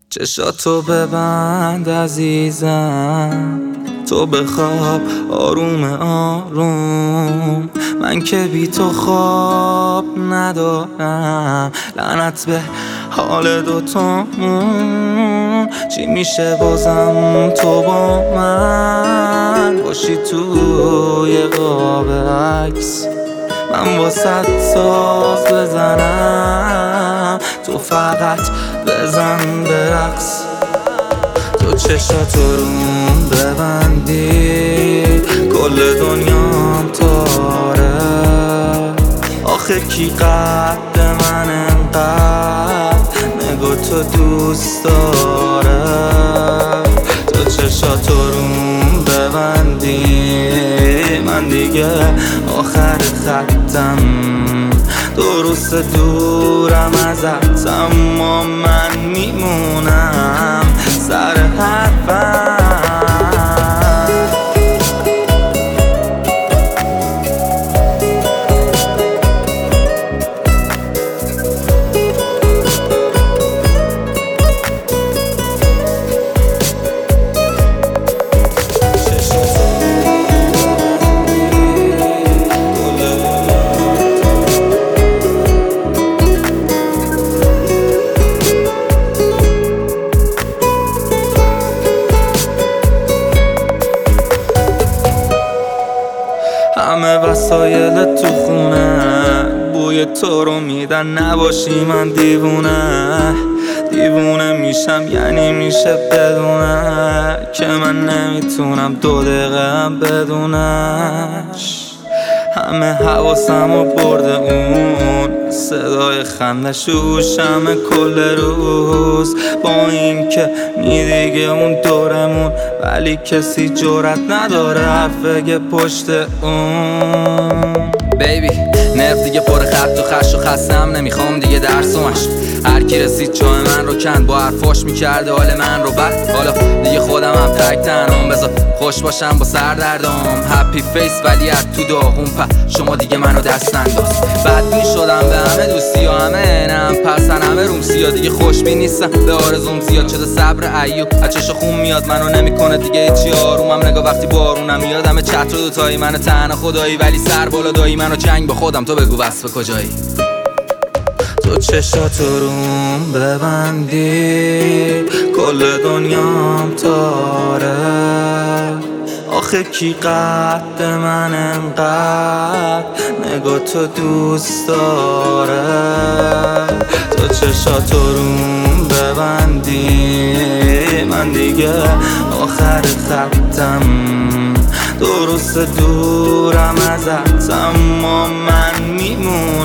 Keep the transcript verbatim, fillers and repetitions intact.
چشاتو ببند عزیزم، تو بخواب آروم آروم. من که بی تو خواب ندارم، لعنت به حال دوتامون. چی میشه بازم تو با من باشی توی قاب عکس، من واسه ساز بزنم، تو فقط بزن برقص. تو چشاتو روم ببندی کل دنیام تاره. آخه کی قد من انقدر نگاه تو دوست داره. تو چشاتو روم ببندی من دیگه آخر خطم، درست دورم ازت اما من میمونم سر حرفم. همه وسایل تو خونه بوی تو رو میدن، نباشی من دیوونه دیوونه میشم. یعنی میشه بدونه که من نمیتونم دو دقیقه هم بدونش. همه حواسمو برده اون صدای خندش روشمه کل روز، با این که میدیگه اون دورمون ولی کسی جرأت نداره حرف بگه پشت اون. بیبی نرف دیگه پر خط و خش و خستم، نمیخوام دیگه درس و مشق. هر کی رسید جای من رو کند، با حرفاش میکرده حال من رو بد. حالا دیگه خودم هم تک تنم، بذار خوش باشم با سردردام. هپی فیس ولی از تو داغون، په شما دیگه منو دست انداز. بد میشدم به همه دوستی و همه نم، پسن همه روم سیا دیگه خوشبین نیستم به آرزوم زیاد شده. صبر ایوب از چشا خون میاد، منو نمیکنه دیگه هیچی آرومم. نگاه وقتی بارونم میاد همه چتر و دوتایی من تنها خدایی، ولی سر بالا دایی منو چنگ با خودم. تو بگو وصف کجایی؟ تو چشاتو روم ببندی کل دنیام تاره. آخه کی قد من انقدر نگاه تو دوست داره. تو چشاتو روم ببندی من دیگه آخر خطم، درست دورم ازت اما من میمونم